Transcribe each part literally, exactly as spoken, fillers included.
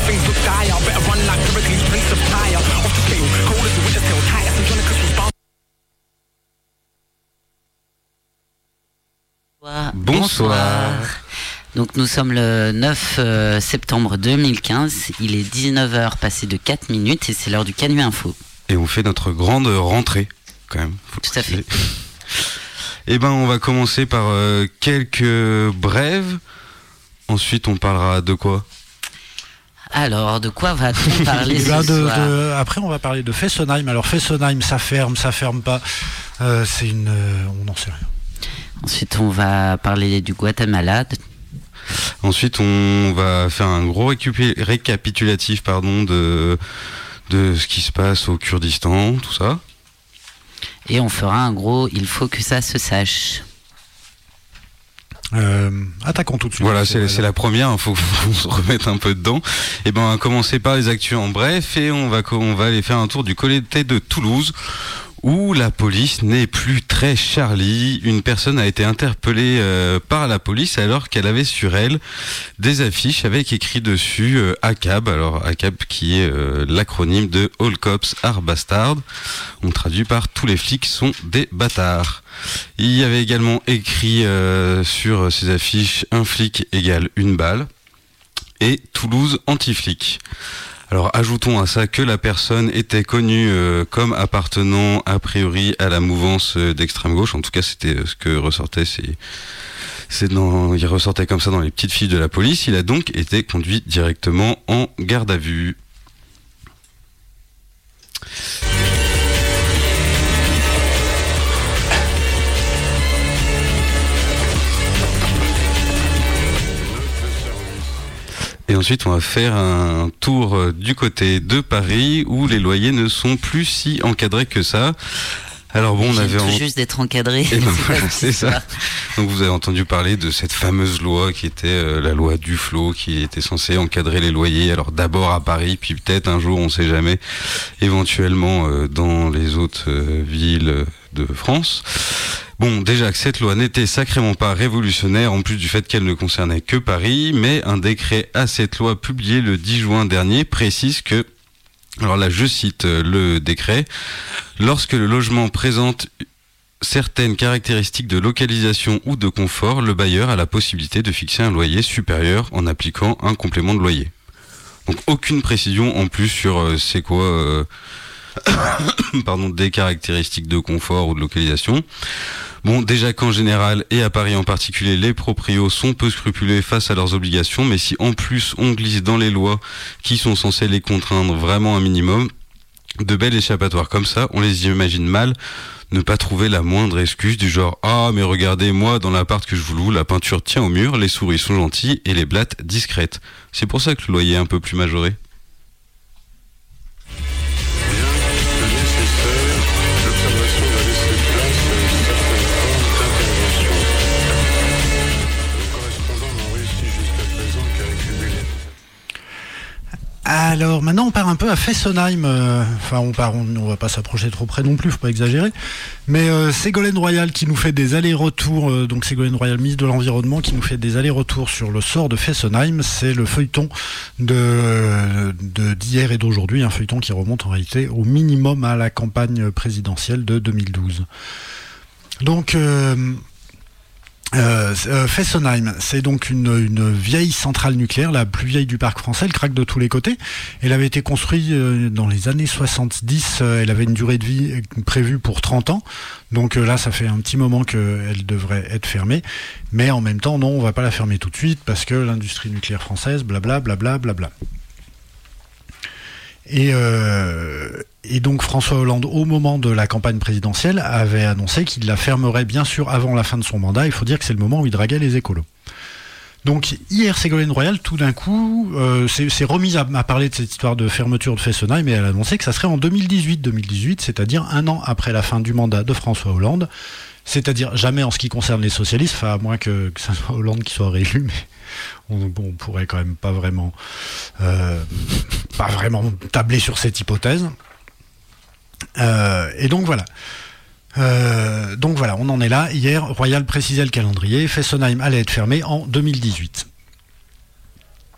things look dire. Better run like Heracles, Prince of Tyre. Off the scale, cold as a winter tail. Titus and Jonicus was bound. Bonsoir. Donc nous sommes le neuf septembre deux mille quinze, il est dix-neuf heures passées de quatre minutes et c'est l'heure du Canu Info. Et on fait notre grande rentrée quand même. Tout à fait. Eh ben on va commencer par euh, quelques brèves, ensuite on parlera de quoi ? Alors, de quoi va-t-on parler ce ben de, soir de, Après, on va parler de Fessenheim. Alors, Fessenheim, ça ferme, ça ferme pas. Euh, c'est une... Euh, on n'en sait rien. Ensuite, on va parler du Guatemala. Ensuite, on va faire un gros récup- récapitulatif pardon, de, de ce qui se passe au Kurdistan, tout ça. Et on fera un gros « Il faut que ça se sache ». Euh, attaquons tout de suite. Voilà, c'est, c'est la première, il faut qu'on se remette un peu dedans. Et ben, on va commencer par les actus en bref et on va, on va aller faire un tour du côté de Toulouse où la police n'est plus très Charlie. Une personne a été interpellée euh, par la police alors qu'elle avait sur elle des affiches avec écrit dessus euh, A C A B. Alors A C A B qui est euh, l'acronyme de All Cops Are Bastards. On traduit par tous les flics sont des bâtards. Il y avait également écrit euh, sur ces affiches un flic égale une balle et Toulouse anti-flic. Alors ajoutons à ça que la personne était connue euh, comme appartenant a priori à la mouvance euh, d'extrême gauche. En tout cas, c'était euh, ce que ressortait. C'est, c'est dans, il ressortait comme ça dans les petites fiches de la police. Il a donc été conduit directement en garde à vue. Et ensuite, on va faire un tour du côté de Paris où les loyers ne sont plus si encadrés que ça. Alors bon, on avait tout en... juste d'être encadré. Et ben voilà, c'est ça. Donc vous avez entendu parler de cette fameuse loi qui était euh, la loi Duflot, qui était censée encadrer les loyers. Alors d'abord à Paris, puis peut-être un jour, on sait jamais, éventuellement euh, dans les autres euh, villes de France. Bon, déjà que cette loi n'était sacrément pas révolutionnaire, en plus du fait qu'elle ne concernait que Paris, mais un décret à cette loi publié le dix juin dernier précise que, alors là je cite le décret, lorsque le logement présente certaines caractéristiques de localisation ou de confort, le bailleur a la possibilité de fixer un loyer supérieur en appliquant un complément de loyer. Donc aucune précision en plus sur euh, c'est quoi... Euh, pardon, des caractéristiques de confort ou de localisation. Bon, déjà qu'en général, et à Paris en particulier, les proprios sont peu scrupuleux face à leurs obligations, mais si en plus on glisse dans les lois qui sont censées les contraindre vraiment un minimum, de belles échappatoires comme ça, on les imagine mal ne pas trouver la moindre excuse du genre « Ah, mais regardez, moi, dans l'appart que je vous loue, la peinture tient au mur, les souris sont gentilles et les blattes discrètes. » C'est pour ça que le loyer est un peu plus majoré. Alors maintenant on part un peu à Fessenheim, euh, enfin on part, on, on va pas s'approcher trop près non plus, faut pas exagérer, mais euh, Ségolène Royal qui nous fait des allers-retours, euh, donc Ségolène Royal, ministre de l'Environnement, qui nous fait des allers-retours sur le sort de Fessenheim. C'est le feuilleton de, de d'hier et d'aujourd'hui, un feuilleton qui remonte en réalité au minimum à la campagne présidentielle de deux mille douze. Donc euh, Euh, euh, Fessenheim, c'est donc une, une vieille centrale nucléaire, la plus vieille du parc français, elle craque de tous les côtés. Elle avait été construite euh, dans les années soixante-dix, euh, elle avait une durée de vie prévue pour trente ans, donc euh, là ça fait un petit moment qu'elle devrait être fermée, mais en même temps non, on va pas la fermer tout de suite parce que l'industrie nucléaire française, blabla, blabla, blabla. Et, euh, et donc François Hollande, au moment de la campagne présidentielle, avait annoncé qu'il la fermerait bien sûr avant la fin de son mandat. Il faut dire que c'est le moment où il draguait les écolos. Donc hier, Ségolène Royal, tout d'un coup, euh, s'est, s'est remise à, à parler de cette histoire de fermeture de Fessenheim, et elle a annoncé que ça serait en deux mille dix-huit, deux mille dix-huit, c'est-à-dire un an après la fin du mandat de François Hollande. C'est-à-dire jamais en ce qui concerne les socialistes, enfin à moins que, que ça soit Hollande qui soit réélu, mais on, bon, on pourrait quand même pas vraiment, euh, pas vraiment tabler sur cette hypothèse. Euh, et donc voilà. Euh, donc voilà, on en est là. Hier, Royal précisait le calendrier. Fessenheim allait être fermé en deux mille dix-huit.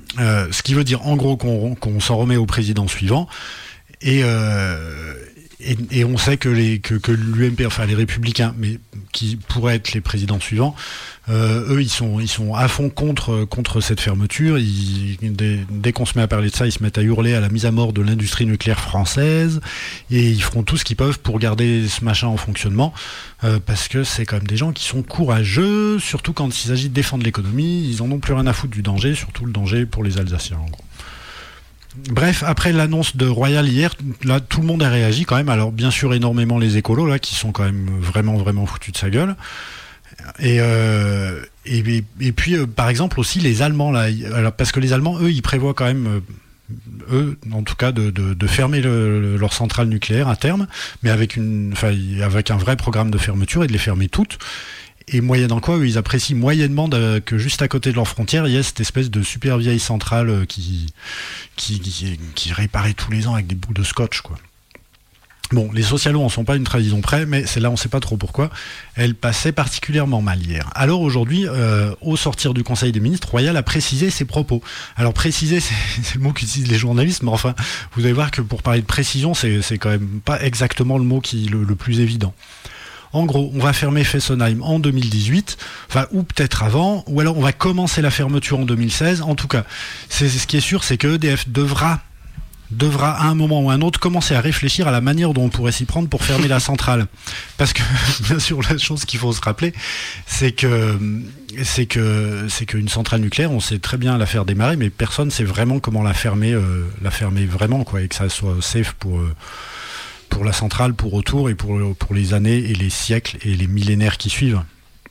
Euh, ce qui veut dire en gros qu'on, qu'on s'en remet au président suivant. Et, euh, et, et on sait que, les, que, que l'U M P, enfin les Républicains, mais qui pourraient être les présidents suivants, euh, eux ils sont, ils sont à fond contre, contre cette fermeture. Ils, dès, dès qu'on se met à parler de ça, ils se mettent à hurler à la mise à mort de l'industrie nucléaire française, et ils feront tout ce qu'ils peuvent pour garder ce machin en fonctionnement, euh, parce que c'est quand même des gens qui sont courageux, surtout quand il s'agit de défendre l'économie. Ils en ont plus rien à foutre du danger, surtout le danger pour les Alsaciens en gros. Bref, après l'annonce de Royal hier, là tout le monde a réagi quand même. Alors bien sûr énormément les écolos là qui sont quand même vraiment vraiment foutus de sa gueule. Et euh, et, et, et puis euh, par exemple aussi les Allemands là, alors, parce que les Allemands eux ils prévoient quand même euh, eux en tout cas de, de, de fermer le, le, leur centrale nucléaire à terme, mais avec une, enfin avec un vrai programme de fermeture et de les fermer toutes. Et moyennant quoi, eux, ils apprécient moyennement de, que juste à côté de leur frontière, il y a cette espèce de super vieille centrale qui, qui, qui, qui réparait tous les ans avec des bouts de scotch, quoi. Bon, les socialos en sont pas une trahison près, mais c'est là on sait pas trop pourquoi. Elle passait particulièrement mal hier. Alors aujourd'hui, euh, au sortir du Conseil des ministres, Royal a précisé ses propos. Alors préciser, c'est, c'est le mot qu'utilisent les journalistes, mais enfin, vous allez voir que pour parler de précision, c'est, c'est quand même pas exactement le mot qui le, le plus évident. En gros, on va fermer Fessenheim en deux mille dix-huit, enfin, ou peut-être avant, ou alors on va commencer la fermeture en deux mille seize. En tout cas, c'est, ce qui est sûr, c'est que E D F devra, devra à un moment ou à un autre commencer à réfléchir à la manière dont on pourrait s'y prendre pour fermer la centrale. Parce que, bien sûr, la chose qu'il faut se rappeler, c'est que, c'est que, c'est qu'une centrale nucléaire, on sait très bien la faire démarrer, mais personne ne sait vraiment comment la fermer, euh, la fermer vraiment, quoi, et que ça soit safe pour, euh, pour la centrale, pour autour et pour, pour les années et les siècles et les millénaires qui suivent.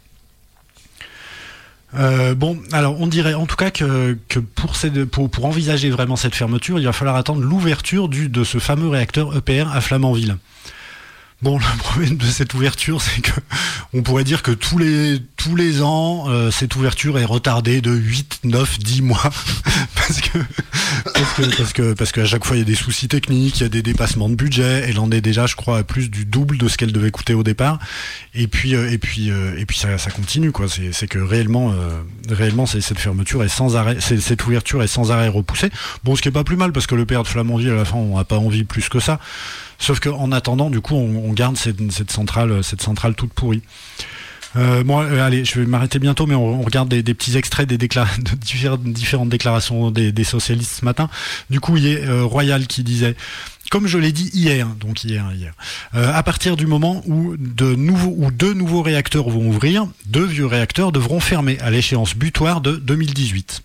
Euh, bon, alors on dirait en tout cas que, que pour, ces, pour, pour envisager vraiment cette fermeture, il va falloir attendre l'ouverture du, de ce fameux réacteur E P R à Flamanville. Bon, le problème de cette ouverture, c'est que on pourrait dire que tous les tous les ans, euh, cette ouverture est retardée de huit, neuf, dix mois parce que parce que parce que parce qu'à chaque fois il y a des soucis techniques, il y a des dépassements de budget. Elle en est déjà, je crois, à plus du double de ce qu'elle devait coûter au départ. Et puis euh, et puis euh, et puis ça ça continue quoi. C'est c'est que réellement euh, réellement c'est, cette fermeture est sans arrêt, c'est, cette ouverture est sans arrêt repoussée. Bon, ce qui est pas plus mal parce que le P R de Flamanville à la fin on n'a pas envie plus que ça. Sauf qu'en attendant, du coup, on, on garde cette, cette centrale, cette centrale toute pourrie. Euh, bon, euh, allez, je vais m'arrêter bientôt, mais on, on regarde des, des petits extraits des décla- de différentes, différentes déclarations des, des socialistes ce matin. Du coup, il y a euh, Royal qui disait, comme je l'ai dit hier, donc hier, hier, euh, à partir du moment où de nouveaux, où deux nouveaux réacteurs vont ouvrir, deux vieux réacteurs devront fermer à l'échéance butoir de deux mille dix-huit.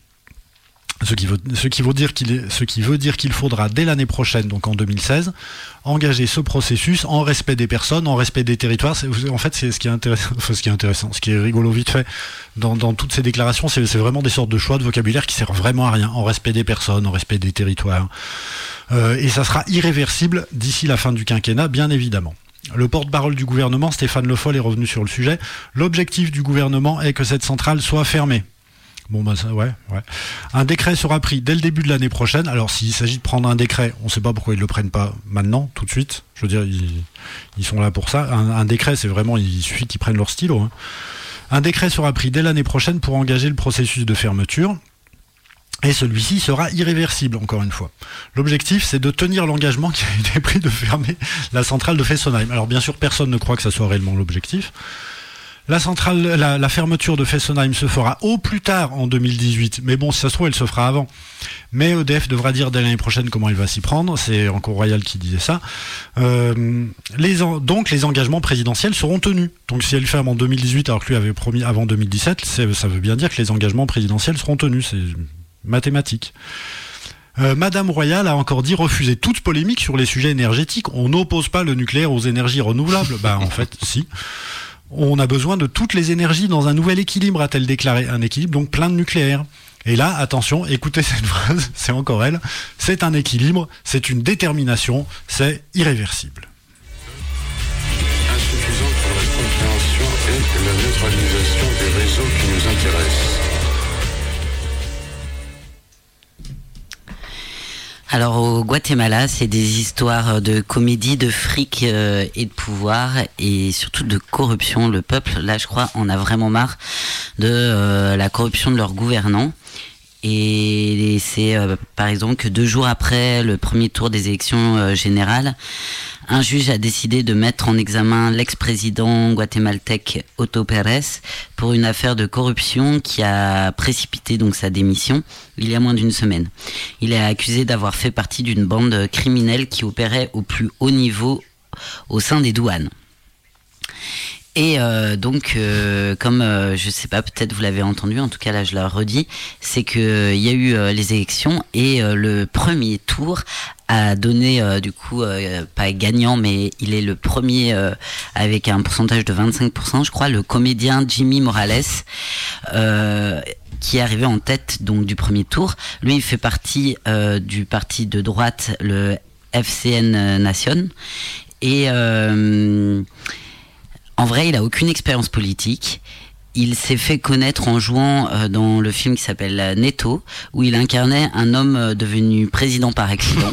Ce qui, veut, ce, qui veut dire qu'il est, ce qui veut dire qu'il faudra dès l'année prochaine, donc en deux mille seize, engager ce processus en respect des personnes, en respect des territoires. C'est, en fait, c'est ce qui est intéressant, enfin, ce qui est intéressant, ce qui est rigolo vite fait dans, dans toutes ces déclarations, c'est, c'est vraiment des sortes de choix de vocabulaire qui servent vraiment à rien, en respect des personnes, en respect des territoires. Euh, et ça sera irréversible d'ici la fin du quinquennat, bien évidemment. Le porte-parole du gouvernement, Stéphane Le Foll, est revenu sur le sujet. L'objectif du gouvernement est que cette centrale soit fermée. Bon bah ça, ouais, ouais. Un décret sera pris dès le début de l'année prochaine. Alors s'il s'agit de prendre un décret, on ne sait pas pourquoi ils le prennent pas maintenant, tout de suite. Je veux dire, ils, ils sont là pour ça. Un, un décret, c'est vraiment, il suffit qu'ils prennent leur stylo. Hein. Un décret sera pris dès l'année prochaine pour engager le processus de fermeture. Et celui-ci sera irréversible, encore une fois. L'objectif, c'est de tenir l'engagement qui a été pris de fermer la centrale de Fessenheim. Alors bien sûr, personne ne croit que ça soit réellement l'objectif. La centrale, la, la fermeture de Fessenheim se fera au plus tard en deux mille dix-huit. Mais bon, si ça se trouve, elle se fera avant. Mais E D F devra dire dès l'année prochaine comment il va s'y prendre. C'est encore Royal qui disait ça. Euh, les en, donc, les engagements présidentiels seront tenus. Donc, si elle ferme en deux mille dix-huit, alors que lui avait promis avant deux mille dix-sept, c'est, ça veut bien dire que les engagements présidentiels seront tenus. C'est mathématique. Euh, Madame Royal a encore dit refuser toute polémique sur les sujets énergétiques. On n'oppose pas le nucléaire aux énergies renouvelables. Bah, en fait, si. On a besoin de toutes les énergies dans un nouvel équilibre, a-t-elle déclaré. Un équilibre donc plein de nucléaire. Et là, attention, écoutez cette phrase, c'est encore elle. C'est un équilibre, c'est une détermination, c'est irréversible. Insuffisante pour la compréhension et la neutralisation des réseaux qui nous intéressent. Alors au Guatemala, c'est des histoires de comédie, de fric euh, et de pouvoir et surtout de corruption. Le peuple, là je crois, en a vraiment marre de euh, la corruption de leurs gouvernants. Et c'est euh, par exemple que deux jours après le premier tour des élections euh, générales, un juge a décidé de mettre en examen l'ex-président guatémaltèque Otto Pérez pour une affaire de corruption qui a précipité donc sa démission il y a moins d'une semaine. Il est accusé d'avoir fait partie d'une bande criminelle qui opérait au plus haut niveau au sein des douanes. Et euh, donc, euh, comme euh, je sais pas, peut-être vous l'avez entendu, en tout cas là je le redis, c'est que il y a eu euh, les élections et euh, le premier tour a donné euh, du coup euh, pas gagnant, mais il est le premier euh, avec un pourcentage de vingt-cinq pour cent, je crois, le comédien Jimmy Morales. Euh, qui est arrivé en tête donc du premier tour. Lui, il fait partie euh, du parti de droite, le F C N Nation, et euh, en vrai, il a aucune expérience politique. Il s'est fait connaître en jouant euh, dans le film qui s'appelle Neto, où il incarnait un homme euh, devenu président par accident.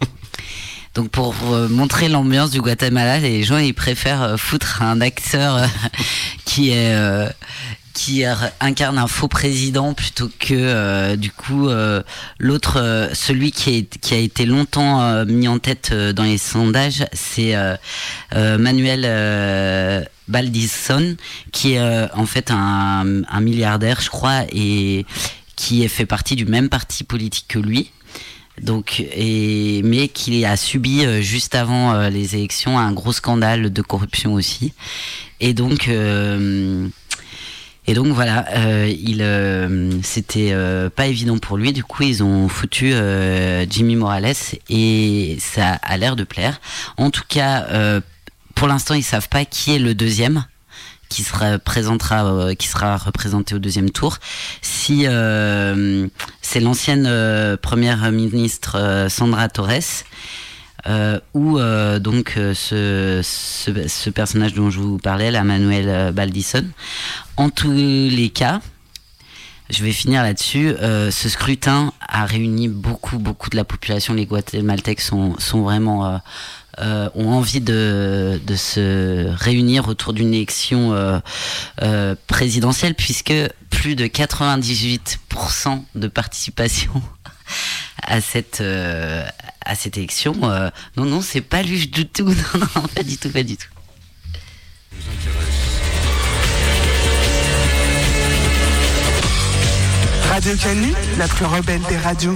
Donc pour euh, montrer l'ambiance du Guatemala, les gens ils préfèrent euh, foutre un acteur euh, qui est euh, qui incarne un faux président plutôt que euh, du coup euh, l'autre, euh, celui qui, est, qui a été longtemps euh, mis en tête euh, dans les sondages, c'est euh, euh, Manuel euh, Baldisson, qui est euh, en fait un, un milliardaire, je crois, et qui fait partie du même parti politique que lui. Donc, et, mais qui a subi euh, juste avant euh, les élections un gros scandale de corruption aussi. Et donc, euh, et donc voilà, euh, il, euh, c'était euh, pas évident pour lui. Du coup, ils ont foutu euh, Jimmy Morales et ça a l'air de plaire. En tout cas, euh, pour l'instant, ils savent pas qui est le deuxième qui sera présentera, euh, qui sera représenté au deuxième tour. Si euh, c'est l'ancienne euh, première ministre euh, Sandra Torres, euh, ou euh, donc euh, ce, ce, ce personnage dont je vous parlais, la Manuel Baldisson. En tous les cas, je vais finir là-dessus. Euh, ce scrutin a réuni beaucoup, beaucoup de la population. Les Guatémaltèques sont, sont vraiment euh, euh, ont envie de, de se réunir autour d'une élection euh, euh, présidentielle, puisque plus de quatre-vingt-dix-huit pour cent de participation à cette euh, à cette élection. Euh, non, non, c'est pas luche du tout. Non, non, pas du tout, pas du tout. Radio Canu, la plus rebelle des radios.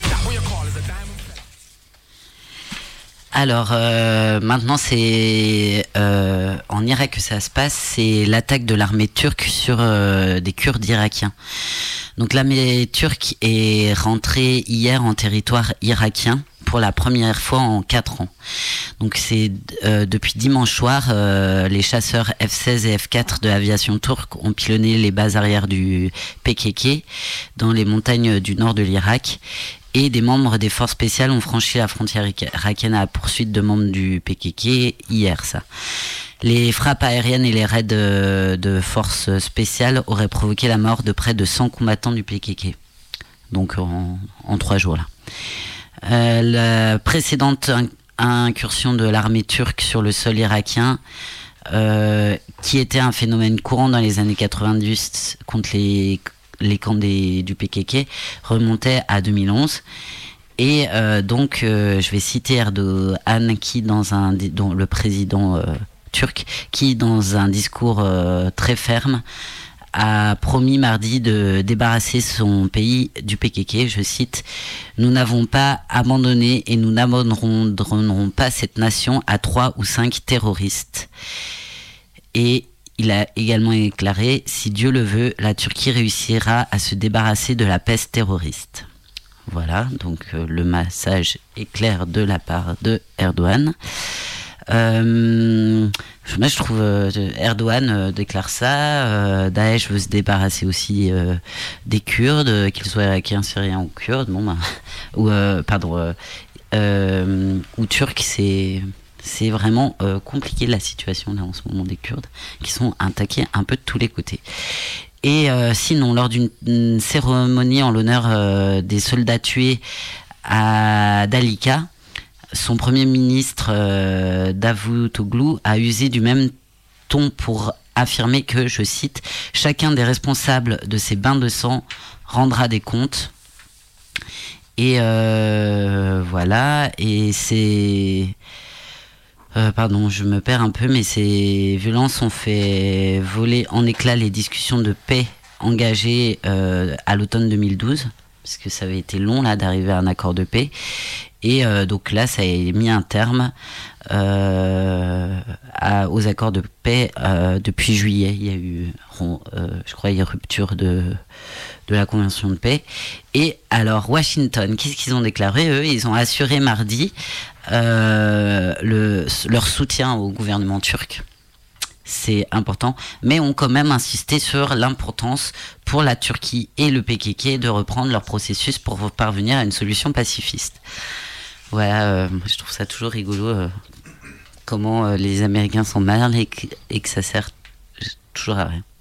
Alors euh, maintenant c'est euh, en Irak que ça se passe, c'est l'attaque de l'armée turque sur euh, des Kurdes irakiens. Donc l'armée turque est rentrée hier en territoire irakien pour la première fois en quatre ans. Donc c'est euh, depuis dimanche soir, euh, les chasseurs F seize et F quatre de l'aviation turque ont pilonné les bases arrières du P K K dans les montagnes du nord de l'Irak. Et des membres des forces spéciales ont franchi la frontière irakienne à la poursuite de membres du P K K hier, ça. Les frappes aériennes et les raids de, de forces spéciales auraient provoqué la mort de près de cent combattants du P K K. Donc en, en trois jours là. Euh, la précédente incursion de l'armée turque sur le sol irakien, euh, qui était un phénomène courant dans les années quatre-vingt-dix contre les les camps des, du P K K, remontaient à deux mille onze. Et euh, donc, euh, je vais citer Erdogan, qui dans un, dont le président euh, turc, qui dans un discours euh, très ferme a promis mardi de débarrasser son pays du P K K. Je cite: « Nous n'avons pas abandonné et nous n'abandonnerons pas cette nation à trois ou cinq terroristes. » Et il a également déclaré: « Si Dieu le veut, la Turquie réussira à se débarrasser de la peste terroriste. » Voilà, donc euh, le message est clair de la part de Erdogan. Euh, moi, je trouve euh, Erdogan euh, déclare ça. Euh, Daesh veut se débarrasser aussi euh, des Kurdes, euh, qu'ils soient irakiens, syriens ou kurdes. Bon, bah, ou euh, pardon, euh, euh, ou turcs, c'est c'est vraiment euh, compliqué la situation là en ce moment des Kurdes, qui sont attaqués un peu de tous les côtés. Et euh, sinon, lors d'une cérémonie en l'honneur euh, des soldats tués à Dalika, son premier ministre euh, Davutoglu a usé du même ton pour affirmer que, je cite, « Chacun des responsables de ces bains de sang rendra des comptes ». Et euh, voilà, et c'est... Euh, pardon, je me perds un peu, mais ces violences ont fait voler en éclats les discussions de paix engagées euh, à l'automne deux mille douze, parce que ça avait été long là d'arriver à un accord de paix. Et euh, donc là, ça a mis un terme euh, à, aux accords de paix euh, depuis juillet. Il y a eu, euh, je crois, il y a rupture de, de la convention de paix. Et alors, Washington, qu'est-ce qu'ils ont déclaré, eux ? Ils ont assuré mardi euh, le, leur soutien au gouvernement turc. C'est important, mais ont quand même insisté sur l'importance pour la Turquie et le P K K de reprendre leur processus pour parvenir à une solution pacifiste. Voilà, euh, je trouve ça toujours rigolo euh, comment euh, les Américains s'en mêlent et, et que ça sert toujours à rien.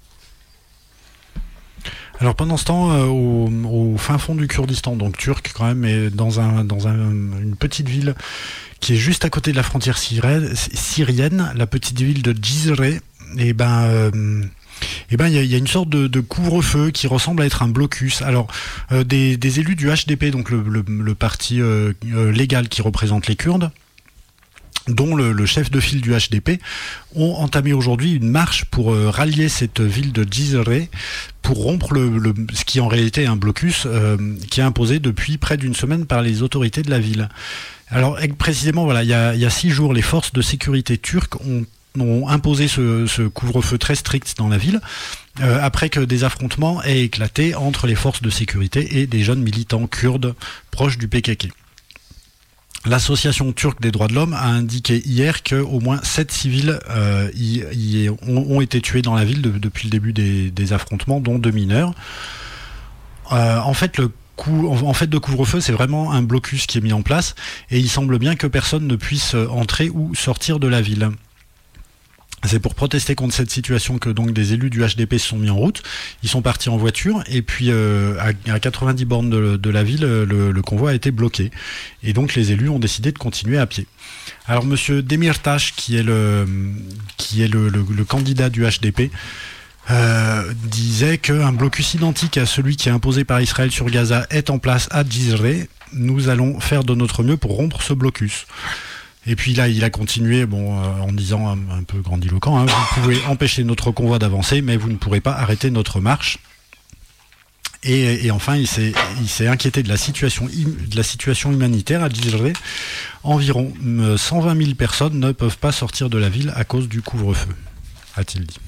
Alors pendant ce temps, euh, au, au fin fond du Kurdistan, donc turc quand même, mais dans, un, dans un, une petite ville qui est juste à côté de la frontière syrienne, syrienne la petite ville de Cizre, et ben... Euh, Eh ben, il y, y a une sorte de, de couvre-feu qui ressemble à être un blocus. Alors, euh, des, des élus du H D P, donc le, le, le parti euh, euh, légal qui représente les Kurdes, dont le, le chef de file du H D P, ont entamé aujourd'hui une marche pour euh, rallier cette ville de Cizre, pour rompre le, le, ce qui en réalité est un blocus euh, qui est imposé depuis près d'une semaine par les autorités de la ville. Alors, précisément, voilà, il y a, il y a six jours, les forces de sécurité turques ont ont imposé ce, ce couvre-feu très strict dans la ville, euh, après que des affrontements aient éclaté entre les forces de sécurité et des jeunes militants kurdes proches du P K K. L'Association turque des droits de l'homme a indiqué hier qu'au moins sept civils euh, y, y ont, ont été tués dans la ville de, depuis le début des, des affrontements, dont deux mineurs. Euh, en fait, le coup, en, en fait de couvre-feu, c'est vraiment un blocus qui est mis en place, et il semble bien que personne ne puisse entrer ou sortir de la ville. C'est pour protester contre cette situation que donc des élus du H D P se sont mis en route. Ils sont partis en voiture, et puis euh, à, à quatre-vingt-dix bornes de, de la ville, le, le convoi a été bloqué. Et donc les élus ont décidé de continuer à pied. Alors Monsieur Demirtas, qui est le qui est le, le, le candidat du H D P, euh, disait qu'un blocus identique à celui qui est imposé par Israël sur Gaza est en place à Cizre. Nous allons faire de notre mieux pour rompre ce blocus. Et puis là, il a continué, bon, euh, en disant un, un peu grandiloquent, hein, vous pouvez empêcher notre convoi d'avancer, mais vous ne pourrez pas arrêter notre marche. Et, et enfin, il s'est, il s'est inquiété de la situation, de la situation humanitaire à Cizre. Environ cent vingt mille personnes ne peuvent pas sortir de la ville à cause du couvre-feu, a-t-il dit.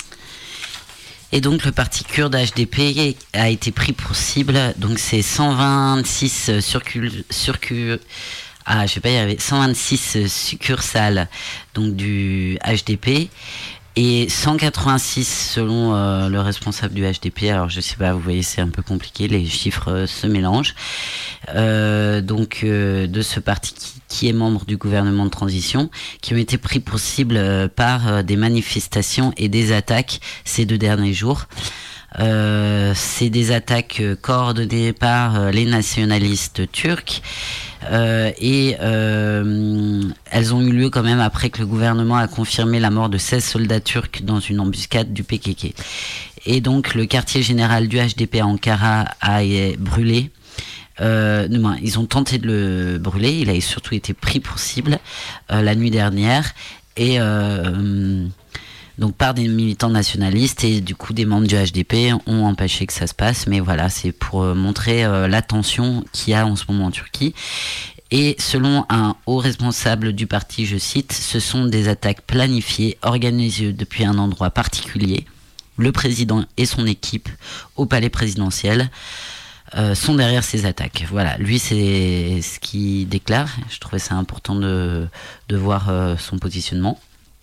Et donc le parti kurde H D P a été pris pour cible. Donc c'est cent vingt-six circul, circul, ah, je vais pas y arriver, cent vingt-six succursales donc du H D P et cent quatre-vingt-six selon euh, le responsable du H D P. Alors je sais pas, vous voyez, c'est un peu compliqué, les chiffres euh, se mélangent. Euh, donc euh, de ce parti qui, qui est membre du gouvernement de transition, qui ont été pris pour cible euh, par euh, des manifestations et des attaques ces deux derniers jours. Euh, c'est des attaques euh, coordonnées par euh, les nationalistes turcs. Euh, et euh, elles ont eu lieu quand même après que le gouvernement a confirmé la mort de seize soldats turcs dans une embuscade du P K K. Et donc le quartier général du H D P à Ankara a été brûlé. Euh, non, ils ont tenté de le brûler. Il a surtout été pris pour cible euh, la nuit dernière, et euh, donc par des militants nationalistes, et du coup des membres du H D P ont empêché que ça se passe. Mais voilà, c'est pour euh, montrer euh, la tension qu'il y a en ce moment en Turquie. Et selon un haut responsable du parti, je cite, ce sont des attaques planifiées, organisées depuis un endroit particulier. Le président et son équipe au palais présidentiel euh, sont derrière ces attaques. Voilà, lui c'est ce qu'il déclare. Je trouvais ça important de, de voir euh, son positionnement.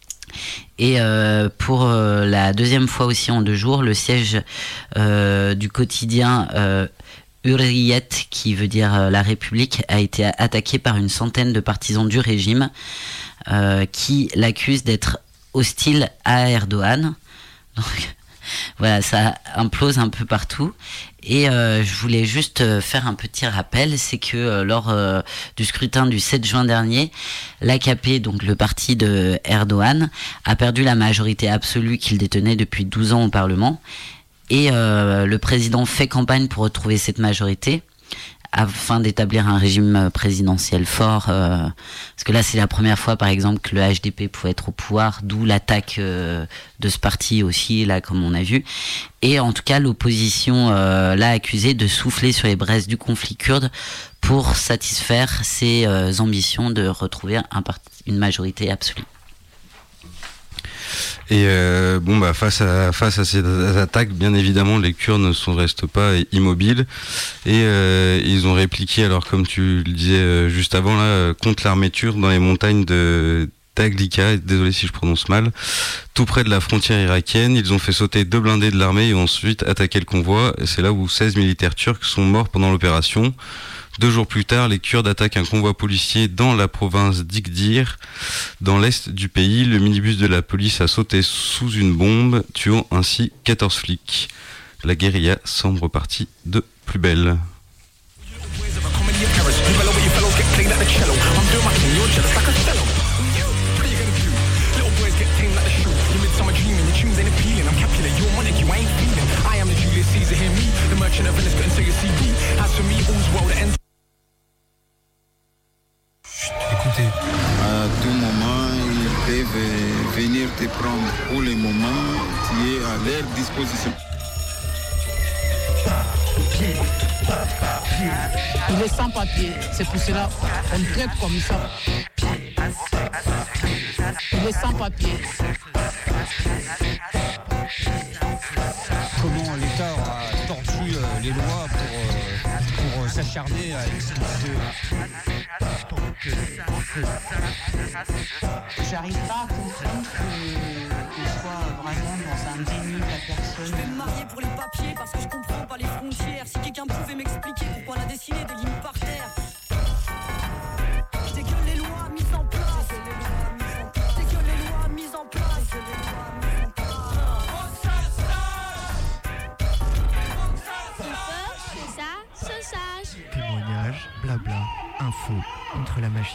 Et euh, pour euh, la deuxième fois aussi en deux jours, le siège euh, du quotidien euh, Hurriyet, qui veut dire euh, la République, a été attaqué par une centaine de partisans du régime euh, qui l'accusent d'être hostile à Erdogan. Donc voilà, ça implose un peu partout. Et euh, je voulais juste faire un petit rappel, c'est que euh, lors euh, du scrutin du sept juin dernier, l'A K P, donc le parti de Erdogan, a perdu la majorité absolue qu'il détenait depuis douze ans au Parlement. Et euh, le président fait campagne pour retrouver cette majorité, afin d'établir un régime présidentiel fort, euh, parce que là c'est la première fois par exemple que le H D P pouvait être au pouvoir, d'où l'attaque euh, de ce parti aussi, là comme on a vu. Et en tout cas l'opposition euh, l'a accusé de souffler sur les braises du conflit kurde pour satisfaire ses euh, ambitions de retrouver un parti, une majorité absolue. Et euh, bon bah face à face à ces attaques, bien évidemment, les Kurdes ne sont restent pas immobiles et euh, ils ont répliqué. Alors comme tu le disais euh, juste avant là, contre l'armée turque dans les montagnes de Taglika, désolé si je prononce mal, tout près de la frontière irakienne. Ils ont fait sauter deux blindés de l'armée et ont ensuite attaqué le convoi. Et c'est là où seize militaires turcs sont morts pendant l'opération. Deux jours plus tard, les Kurdes attaquent un convoi policier dans la province d'Igdir, dans l'est du pays. Le minibus de la police a sauté sous une bombe, tuant ainsi quatorze flics. La guérilla semble repartie de plus belle. Écoutez. À tout moment, ils peuvent venir te prendre. Pour le moment, tu es à leur disposition. Il est sans papier, c'est pour cela qu'on le traite comme ça. Il est sans papier. Comment l'État a tordu euh, les lois pour, euh, pour euh, s'acharner à expulser. J'arrive pas à comprendre qu'on soit vraiment dans un déni de la personne. Je vais me marier pour les papiers parce que je comprends pas les frontières. Si quelqu'un pouvait m'expliquer pourquoi on a dessiné des lignes par terre. C'est que les lois mises en place. C'est que les lois mises en place. Témoignage, blabla, info, contre la machine.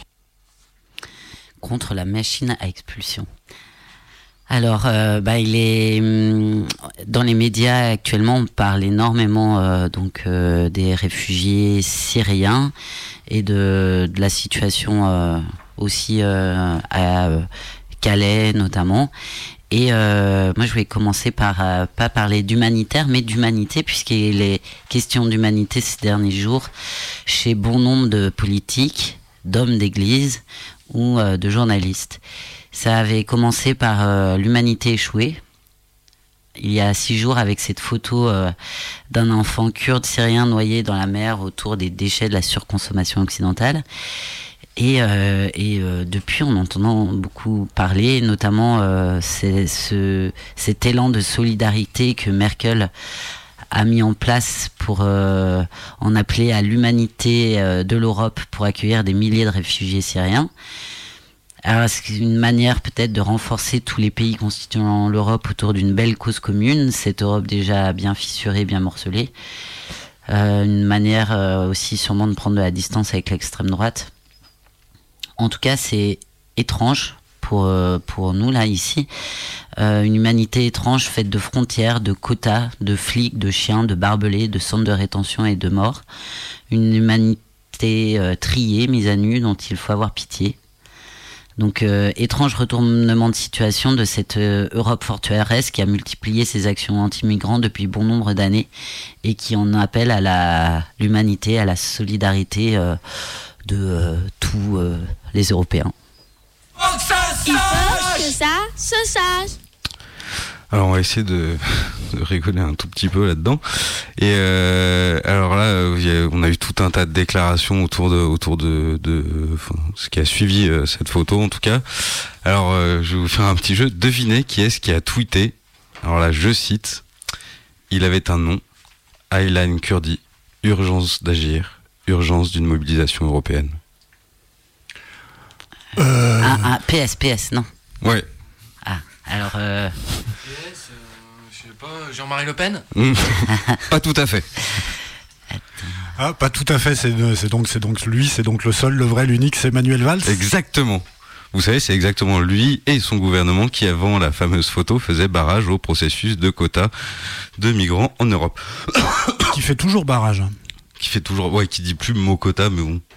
Contre la machine à expulsion. Alors, euh, bah, il est hum, dans les médias actuellement, on parle énormément euh, donc euh, des réfugiés syriens et de, de la situation euh, aussi euh, à euh, Calais notamment. Et euh, moi, je voulais commencer par euh, pas parler d'humanitaire, mais d'humanité, puisqu'il est question d'humanité ces derniers jours chez bon nombre de politiques, d'hommes d'église ou euh, de journalistes. Ça avait commencé par euh, l'humanité échouée, il y a six jours, avec cette photo euh, d'un enfant kurde syrien noyé dans la mer autour des déchets de la surconsommation occidentale. Et, euh, et euh, depuis, on entend beaucoup parler, notamment euh, c'est ce, cet élan de solidarité que Merkel a mis en place pour euh, en appeler à l'humanité euh, de l'Europe pour accueillir des milliers de réfugiés syriens. Alors, c'est une manière peut-être de renforcer tous les pays constituant l'Europe autour d'une belle cause commune, cette Europe déjà bien fissurée, bien morcelée. Euh, une manière euh, aussi sûrement de prendre de la distance avec l'extrême droite. En tout cas, c'est étrange pour, euh, pour nous, là, ici. Euh, une humanité étrange faite de frontières, de quotas, de flics, de chiens, de barbelés, de centres de rétention et de morts. Une humanité euh, triée, mise à nu, dont il faut avoir pitié. Donc, euh, étrange retournement de situation de cette euh, Europe forteresse qui a multiplié ses actions anti-migrants depuis bon nombre d'années et qui en appelle à la, l'humanité, à la solidarité euh, de euh, tous euh, les Européens. Il faut que ça se sache. Alors on va essayer de, de rigoler un tout petit peu là-dedans. Et euh, alors là, euh, on a eu tout un tas de déclarations autour de, autour de, de enfin, ce qui a suivi euh, cette photo en tout cas. Alors euh, je vais vous faire un petit jeu. Devinez qui est-ce qui a tweeté. Alors là, je cite. Il avait un nom. Aylan Kurdi. Urgence d'agir. Urgence d'une mobilisation européenne. Euh... Ah, ah, P S, P S, non. Ouais. Ah, alors... Euh... P S, euh, je sais pas, Jean-Marie Le Pen. Pas tout à fait. Ah, pas tout à fait, c'est, c'est, donc, c'est donc lui, c'est donc le seul, le vrai, l'unique, c'est Manuel Valls. Exactement. Vous savez, c'est exactement lui et son gouvernement qui, avant la fameuse photo, faisait barrage au processus de quotas de migrants en Europe. Qui fait toujours barrage. qui fait toujours, ouais, qui dit plus mot quota, mais bon.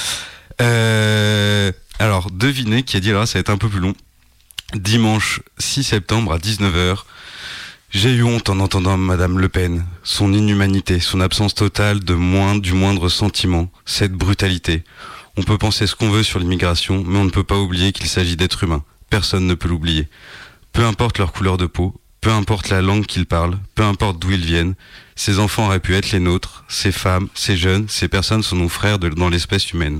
Euh, alors, devinez qui a dit, alors ça va être un peu plus long. Dimanche six septembre à dix-neuf heures, j'ai eu honte en entendant Madame Le Pen, son inhumanité, son absence totale de moindre, du moindre sentiment, cette brutalité. On peut penser ce qu'on veut sur l'immigration, mais on ne peut pas oublier qu'il s'agit d'êtres humains. Personne ne peut l'oublier. Peu importe leur couleur de peau, peu importe la langue qu'ils parlent, peu importe d'où ils viennent, ces enfants auraient pu être les nôtres, ces femmes, ces jeunes, ces personnes sont nos frères de, dans l'espèce humaine.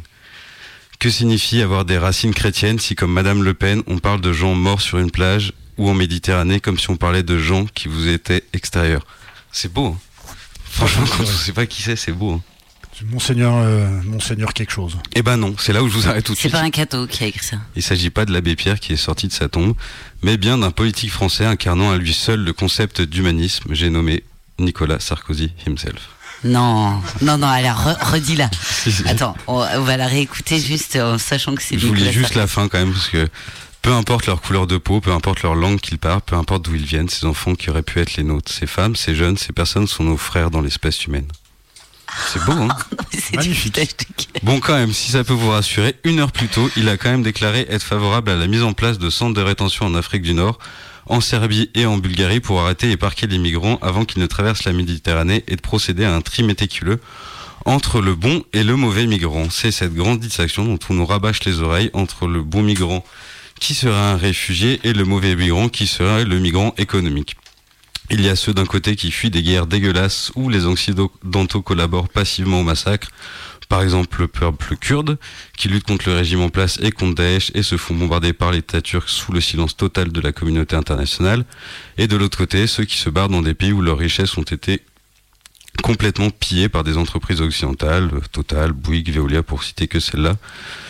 Que signifie avoir des racines chrétiennes si, comme Madame Le Pen, on parle de gens morts sur une plage ou en Méditerranée comme si on parlait de gens qui vous étaient extérieurs? C'est beau, hein. Franchement, quand on ne sait pas qui c'est, c'est beau, hein. Monseigneur, euh, Monseigneur quelque chose. Eh ben non, c'est là où je vous arrête tout de suite. C'est pas un catho qui a écrit ça. Il s'agit pas de l'abbé Pierre qui est sorti de sa tombe, mais bien d'un politique français incarnant à lui seul le concept d'humanisme, j'ai nommé Nicolas Sarkozy himself. Non, non, non, alors re- redis-la. Attends, on, on va la réécouter juste en sachant que c'est... Je vous lis juste la fin quand même, parce que peu importe leur couleur de peau, peu importe leur langue qu'ils parlent, peu importe d'où ils viennent, ces enfants qui auraient pu être les nôtres, ces femmes, ces jeunes, ces personnes sont nos frères dans l'espèce humaine. C'est beau, hein? C'est magnifique. Bon, quand même, si ça peut vous rassurer, une heure plus tôt, il a quand même déclaré être favorable à la mise en place de centres de rétention en Afrique du Nord, en Serbie et en Bulgarie pour arrêter et parquer les migrants avant qu'ils ne traversent la Méditerranée et de procéder à un tri méticuleux entre le bon et le mauvais migrant. C'est cette grande distinction dont on nous rabâche les oreilles entre le bon migrant qui serait un réfugié et le mauvais migrant qui serait le migrant économique. Il y a ceux d'un côté qui fuient des guerres dégueulasses où les occidentaux collaborent passivement au massacre, par exemple le peuple kurde, qui lutte contre le régime en place et contre Daesh et se font bombarder par l'État turc sous le silence total de la communauté internationale, et de l'autre côté, ceux qui se barrent dans des pays où leurs richesses ont été complètement pillées par des entreprises occidentales, Total, Bouygues, Veolia, pour citer que celle-là.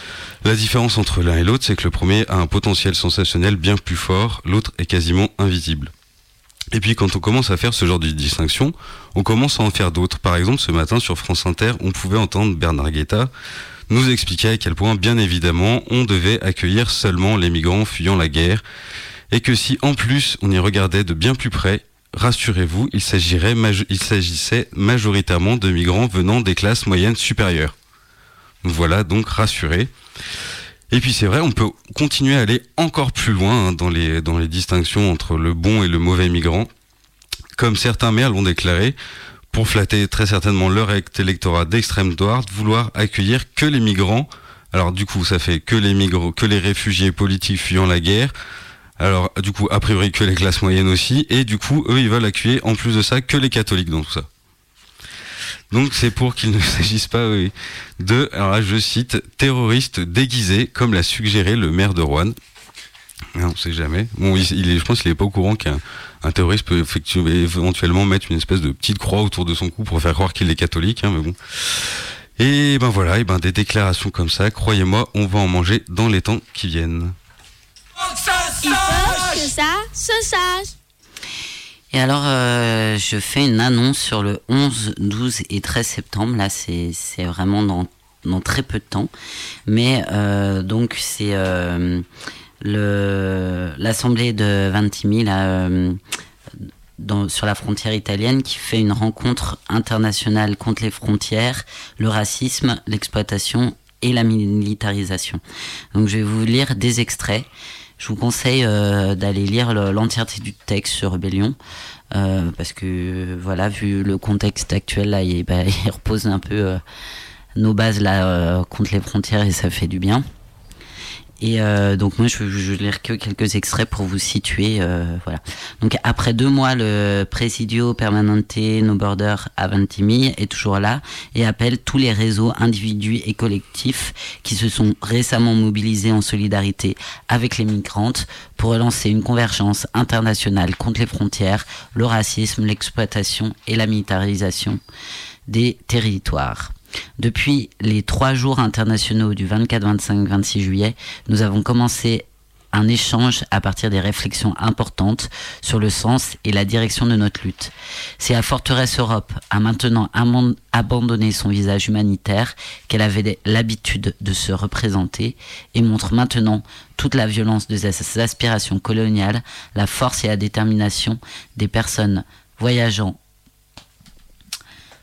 La différence entre l'un et l'autre, c'est que le premier a un potentiel sensationnel bien plus fort, l'autre est quasiment invisible. Et puis quand on commence à faire ce genre de distinction, on commence à en faire d'autres. Par exemple, ce matin sur France Inter, on pouvait entendre Bernard Guetta nous expliquer à quel point, bien évidemment, on devait accueillir seulement les migrants fuyant la guerre, et que si en plus on y regardait de bien plus près, rassurez-vous, il s'agirait, il s'agissait majoritairement de migrants venant des classes moyennes supérieures. Voilà, donc rassurés. Et puis c'est vrai, on peut continuer à aller encore plus loin hein, dans les dans les distinctions entre le bon et le mauvais migrant, comme certains maires l'ont déclaré, pour flatter très certainement leur électorat d'extrême droite, vouloir accueillir que les migrants. Alors du coup, ça fait que les migrants, que les réfugiés politiques fuyant la guerre. Alors du coup, a priori que les classes moyennes aussi, et du coup, eux, ils veulent accueillir en plus de ça que les catholiques dans tout ça. Donc c'est pour qu'il ne s'agisse pas oui, de, alors là je cite, terroristes déguisés, comme l'a suggéré le maire de Roanne. On sait jamais. Bon, il, il est, je pense qu'il n'est pas au courant qu'un un terroriste peut effectivement, éventuellement mettre une espèce de petite croix autour de son cou pour faire croire qu'il est catholique, hein, mais bon. Et ben voilà, et ben des déclarations comme ça, croyez-moi, on va en manger dans les temps qui viennent. Il faut que ça se sache. Et alors, euh, je fais une annonce sur le onze, douze et treize septembre. Là, c'est, c'est vraiment dans, dans très peu de temps. Mais euh, donc, c'est euh, le, l'Assemblée de Ventimille, là, euh, dans, sur la frontière italienne, qui fait une rencontre internationale contre les frontières, le racisme, l'exploitation et la militarisation. Donc, je vais vous lire des extraits. Je vous conseille euh, d'aller lire le, l'entièreté du texte sur Rébellion, euh, parce que voilà, vu le contexte actuel là, il, bah, il repose un peu euh, nos bases là euh, contre les frontières et ça fait du bien. Et euh, donc moi je vais, je vais lire que quelques extraits pour vous situer. Euh, voilà. Donc après deux mois, le Presidio Permanente No Border à Ventimille est toujours là et appelle tous les réseaux individus et collectifs qui se sont récemment mobilisés en solidarité avec les migrantes pour relancer une convergence internationale contre les frontières, le racisme, l'exploitation et la militarisation des territoires. Depuis les trois jours internationaux du vingt-quatre, vingt-cinq, vingt-six juillet, nous avons commencé un échange à partir des réflexions importantes sur le sens et la direction de notre lutte. Si la forteresse Europe a maintenant abandonné son visage humanitaire qu'elle avait l'habitude de se représenter et montre maintenant toute la violence de ses aspirations coloniales, la force et la détermination des personnes voyageant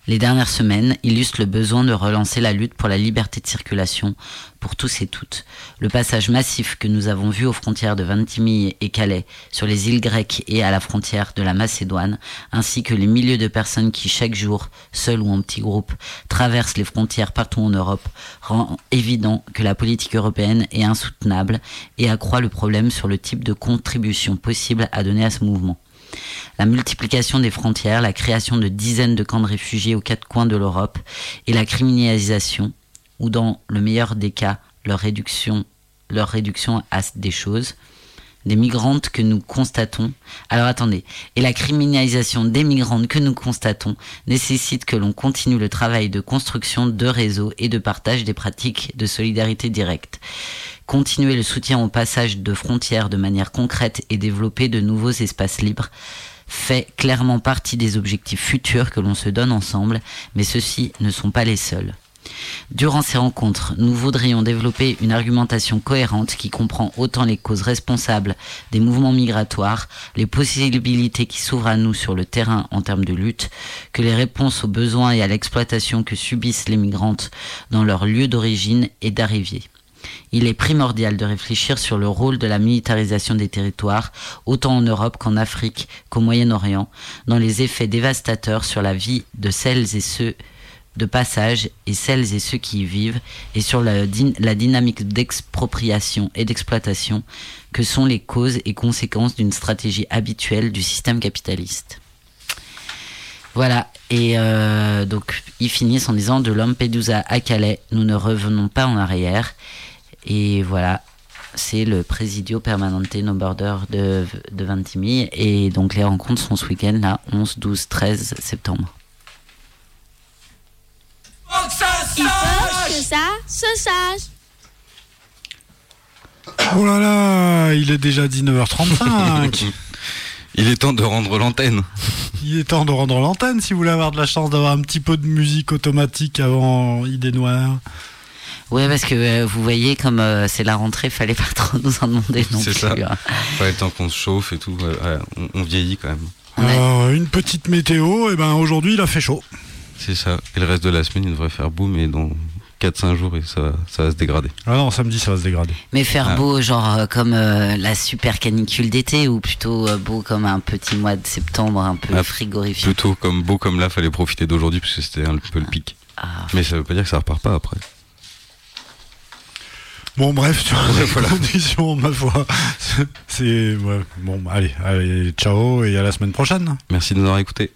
Les dernières semaines illustrent le besoin de relancer la lutte pour la liberté de circulation pour tous et toutes. Le passage massif que nous avons vu aux frontières de Ventimille et Calais, sur les îles grecques et à la frontière de la Macédoine, ainsi que les milliers de personnes qui chaque jour, seuls ou en petits groupes, traversent les frontières partout en Europe, rend évident que la politique européenne est insoutenable et accroît le problème sur le type de contribution possible à donner à ce mouvement. La multiplication des frontières, la création de dizaines de camps de réfugiés aux quatre coins de l'Europe et la criminalisation, ou dans le meilleur des cas, leur réduction, leur réduction à des choses, des migrantes que nous constatons. Alors attendez, et la criminalisation des migrantes que nous constatons nécessite que l'on continue le travail de construction de réseaux et de partage des pratiques de solidarité directe. Continuer le soutien au passage de frontières de manière concrète et développer de nouveaux espaces libres fait clairement partie des objectifs futurs que l'on se donne ensemble, mais ceux-ci ne sont pas les seuls. Durant ces rencontres, nous voudrions développer une argumentation cohérente qui comprend autant les causes responsables des mouvements migratoires, les possibilités qui s'ouvrent à nous sur le terrain en termes de lutte, que les réponses aux besoins et à l'exploitation que subissent les migrantes dans leur lieu d'origine et d'arrivée. Il est primordial de réfléchir sur le rôle de la militarisation des territoires, autant en Europe qu'en Afrique, qu'au Moyen-Orient, dans les effets dévastateurs sur la vie de celles et ceux de passage et celles et ceux qui y vivent, et sur la, din- la dynamique d'expropriation et d'exploitation que sont les causes et conséquences d'une stratégie habituelle du système capitaliste. Voilà, et euh, donc ils finissent en disant « De Lampedusa à Calais, nous ne revenons pas en arrière ». Et voilà, c'est le Presidio Permanente No Border de, de Ventimille. Et donc les rencontres sont ce week-end, là, onze, douze, treize septembre. Il faut que ça se sache. Oh là là, il est déjà dix-neuf heures trente-cinq. Il est temps de rendre l'antenne. Il est temps de rendre l'antenne si vous voulez avoir de la chance d'avoir un petit peu de musique automatique avant Idée Noire. Ouais, parce que euh, vous voyez, comme euh, c'est la rentrée, fallait pas trop nous en demander non c'est plus. ça. Hein. Pas le temps qu'on se chauffe et tout. Ouais, ouais, on, on vieillit quand même. Alors, une petite météo, et ben aujourd'hui il a fait chaud. C'est ça. Et le reste de la semaine, il devrait faire beau, mais dans quatre cinq jours, et ça, ça va se dégrader. Ah non, samedi, ça va se dégrader. Mais faire Ah. beau, genre euh, comme euh, la super canicule d'été, ou plutôt euh, beau comme un petit mois de septembre un peu Ah, frigorifique. Plutôt comme beau comme là, fallait profiter d'aujourd'hui, parce que c'était un peu le pic. Ah. Mais ça veut pas dire que ça repart pas après. Bon, bref, sur Ouais, les voilà. conditions, ma foi, c'est... Ouais, bon, allez, allez, ciao, et à la semaine prochaine. Merci de nous avoir écoutés.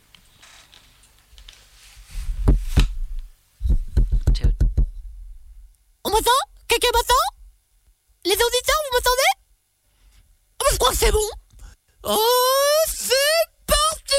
On m'entend? Quelqu'un m'entend? Les auditeurs, vous m'entendez? Oh, je crois que c'est bon. Oh, c'est parti!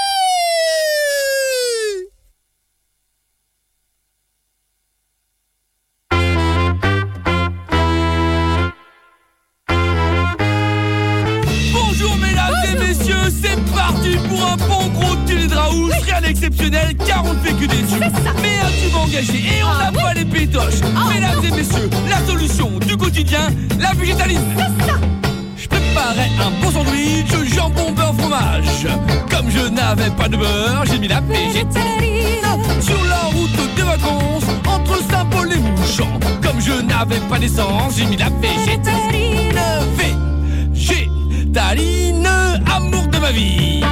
Bonjour mesdames et messieurs, c'est parti pour un bon gros télédraous, rien d'exceptionnel car on ne fait que des yeux. Mais un tube engagé et on n'a pas les pétoches. Mesdames et messieurs, la solution du quotidien, la végétaline. Je préparais un bon sandwich, jambon, beurre, fromage. Comme je n'avais pas de beurre, j'ai mis la végétaline. Sur la route des vacances, entre Saint-Paul et Mouchamp. Comme je n'avais pas d'essence, j'ai mis la végétaline. Végétaline, amour de ma vie.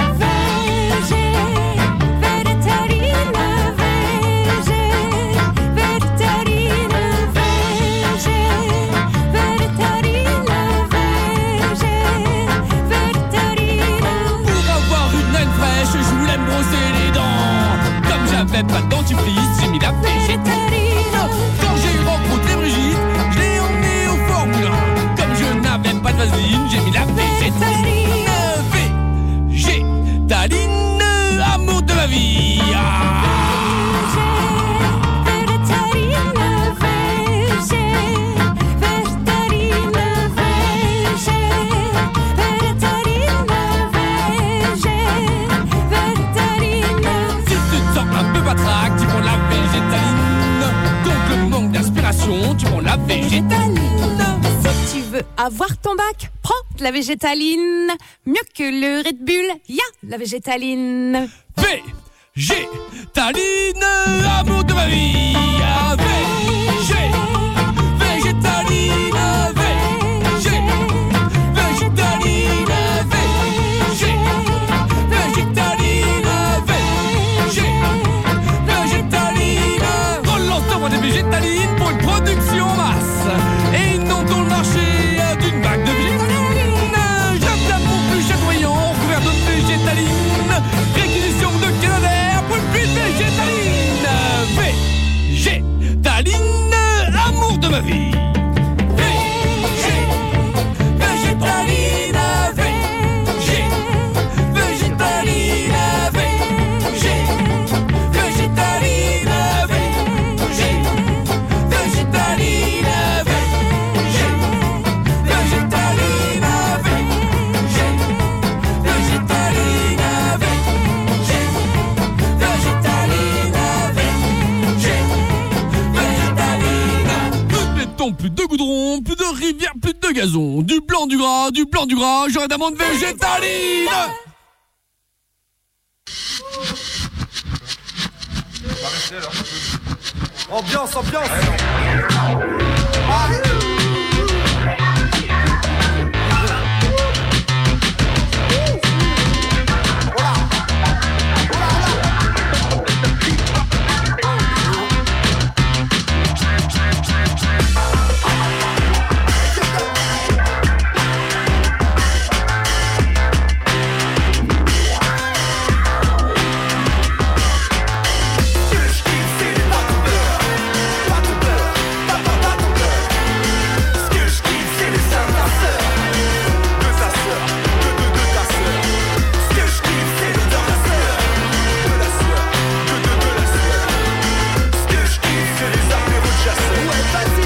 Pas de dentifrice, j'ai mis la végétaline. Quand j'ai rencontré Brigitte, je l'ai emmenée au Formule un. Comme je n'avais pas de vaseline, j'ai mis la végétaline. Végétaline, amour de ma vie. Ah. Tu prends la végétaline. Donc le manque d'inspiration, tu prends la végétaline. Si tu veux avoir ton bac, prends de la végétaline. Mieux que le Red Bull, y a la végétaline. végétaline, amour de ma vie. Végé, végétaline, végé, végétaline, végé, végétaline, végé, végétaline. Relancement des végétalines pour une production en masse. Et inondons le marché d'une vague de végétaline. Jette l'amour plus chatoyant, couvert de végétaline. Réquisition de Canadair pour une pluie de végétaline. Végétaline, amour de ma vie. Végé, végétaline, végé, végétaline, végé, végétaline, végé, végétaline, végé, végétaline, végé, végétaline, végé, végétaline, végé, végétaline. Plus de béton, plus de goudron, plus de rivière, plus de gazon. Du blanc, du gras, du blanc, du gras, j'aurai d'amande végétaline. Ambiance, ambiance.